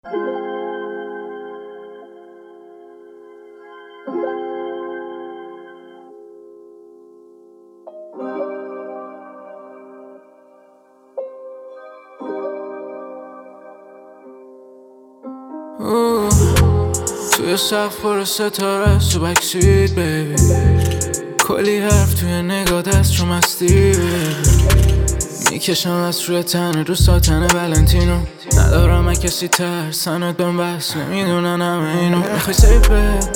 توی سقف پر ستاره تو بکسید بیبی، کلی حرف توی نگاه دست رو مستی میکشم از روی تنه رو ساتن ولنتینو. ندارم کسی ترسنت بهم بس نمیدونن همه اینو. میخوای سیفت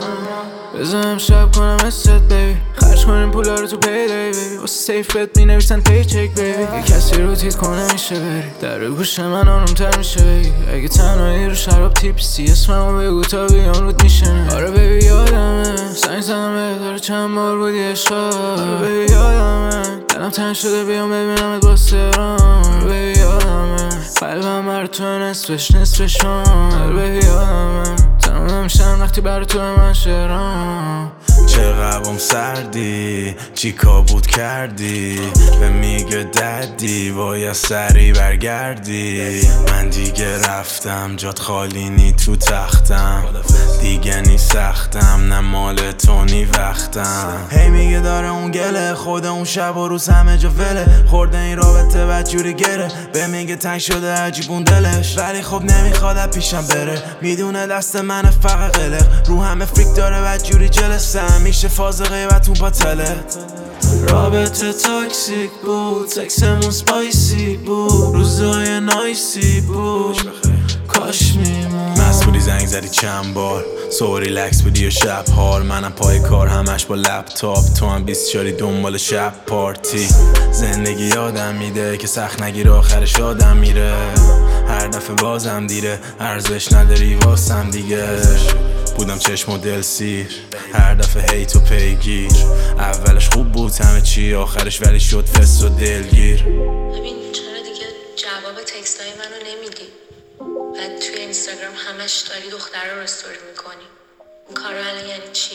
بزنم شب کنم استت بیبی، خرج کنیم پولا رو تو پیدای بیبی، واسه سیفت مینویسن پیچک بیبی. یه کسی رو تیت کنه میشه بری در گوش من آرومتر میشه بگی. اگه تنهایی رو شراب تیپسی اسممو بگو تا بیام رود میشنه. آره بیبی یادمه سنگ زدم بهتره چند بار بودی اشار. آره بیبی یادمه دلم تنگ شده بیام ببینمت با سرام. آره بیبی یادمه قلبم بر تو نصفشان. آره بیبی یادمه تمام میشن وقتی بر تو من شعرام. چقدرم سردی چی کابود کردی به میگه دردی باید سری برگردی. من دیگه رفتم جات خالی نی تو تختم، دیگه نی سختم نه مال تو نی وقتم. هی میگه داره اون گله خود اون شب و روز همه جا وله خورده این رابطه بدجوری گره به میگه تنگ شده عجیبون دلش ولی خب نمیخواد پیشم بره. میدونه دست من فقط قلق رو همه فریک داره بدجوری جلسم میشه فاز غیبتون باطله. رابطه تاکسیک بود سکسمون سپایسی بود روزای نایسی بود کاش میمون. مسئولی زنگ زدی چند بار سو ریلکس بودی و شب هار منم پای کار همش با لپتاپ تو هم 24 دنبال شب پارتی. زندگی یادم میده که سخت نگیر آخرش آدم میره هر دفعه بازم دیره ارزش نداری واسم دیگه. بودم چشم و دل سیر هر دفعه هی تو پیگیر اولش خوب بود همه چی آخرش ولی شد فس و دلگیر. ببین چرا دیگه جواب تکستای منو نمیدی؟ بعد توی اینستاگرام همش داری دختره رو استوری میکنی. این کارا الان یعنی چی؟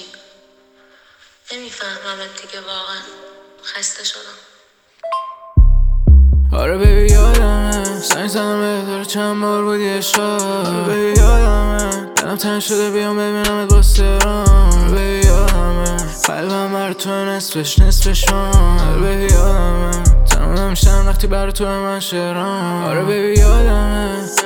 نمیفهممت دیگه واقعا خسته شدم. آره بیبی یادمه سنگ زدم بهتره چند بار بودی اشار. آره بیبی یادمه دلم تنگ شده بیام ببینمت با سرام. آره بیبی یادمه قلبم بر تو نصفشان. آره بیبی یادمه تمام میشن وقتی بر تو من شعرام. آره بیبی یادمه